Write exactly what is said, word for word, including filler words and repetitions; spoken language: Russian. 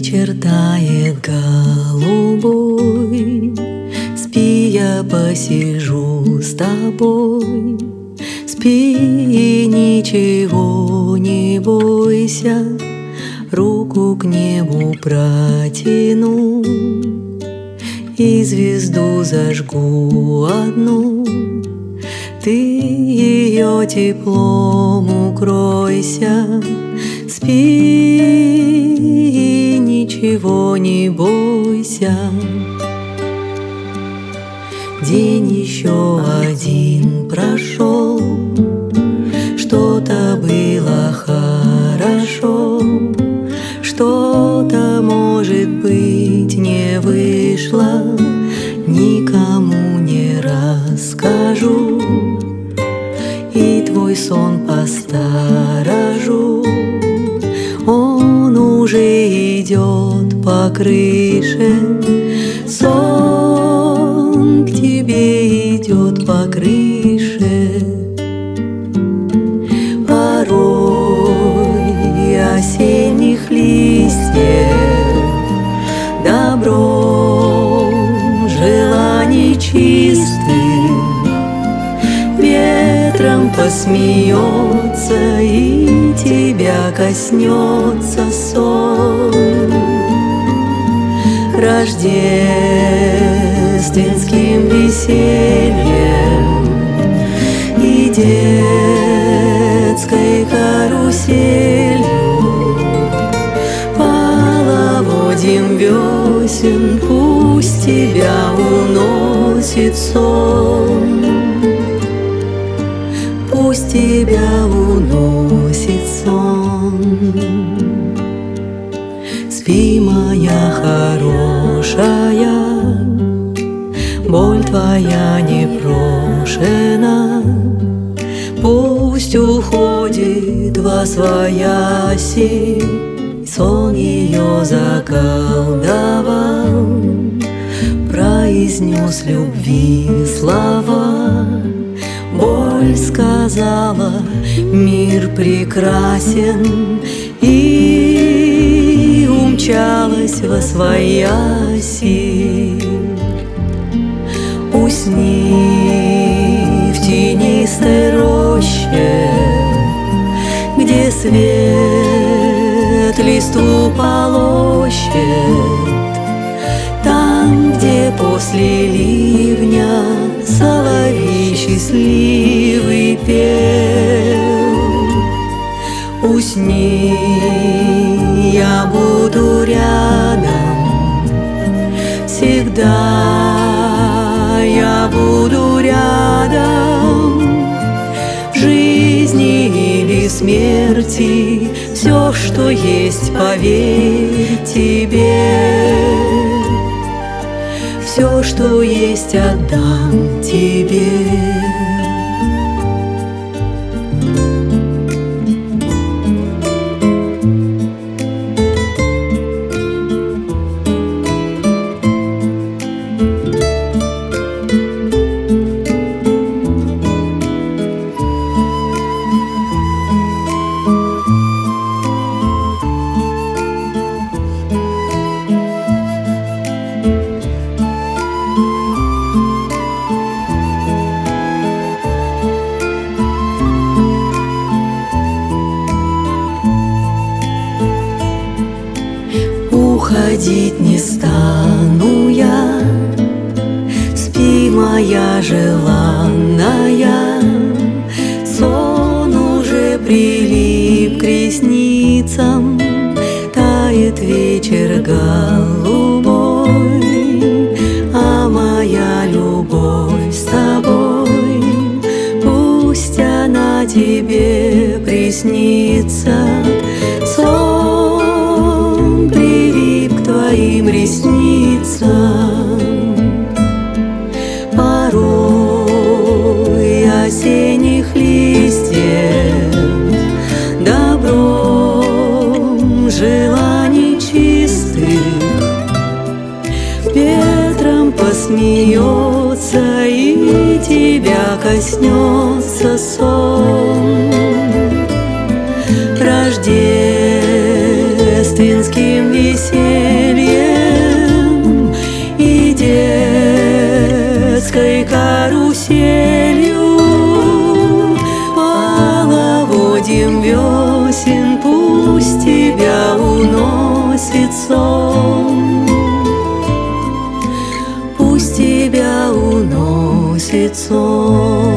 вечер тает голубой, спи, я посижу с тобой. Спи, ничего не бойся, руку к небу протяну и звезду зажгу одну. Ты ее теплом укройся, спи, ничего не бойся. День еще один прошел, что-то было хорошо, что-то, может быть, не вышло, никому не расскажу, и твой сон посторожу. Он уже идет по крыше, сон к тебе идет по крыше. Порой осенних листьев добром желаний чистых ветром посмеется, и тебя коснется сон. Рождественским весельем и детской каруселью, половодьем весен пусть тебя уносит сон, пусть тебя уносит сон. Спи, моя хорошая, боль твоя непрошена, пусть уходит восвояси, сон ее заколдовал, произнес любви слова. Боль сказала: мир прекрасен, и умчалась восвояси. Усни в тенистой роще, где свет листву полощет, там, где после ливня соловей счастливый пел. Усни, я буду рядом всегда, я буду рядом в жизни или смерти. Все, что есть, поверь тебе, все, что есть, отдам тебе. Уходить не стану я, спи, моя желанная, сон уже прилип к ресницам, тает вечер голубой, а моя любовь с тобой, пусть она тебе приснится. Сон прилип к твоим ресницам, порой осенних листьев добром желаний чистых ветром посмеется, и тебя коснется сон. Рождественским весельем дыханием весен пусть тебя уносит сон, пусть тебя уносит сон.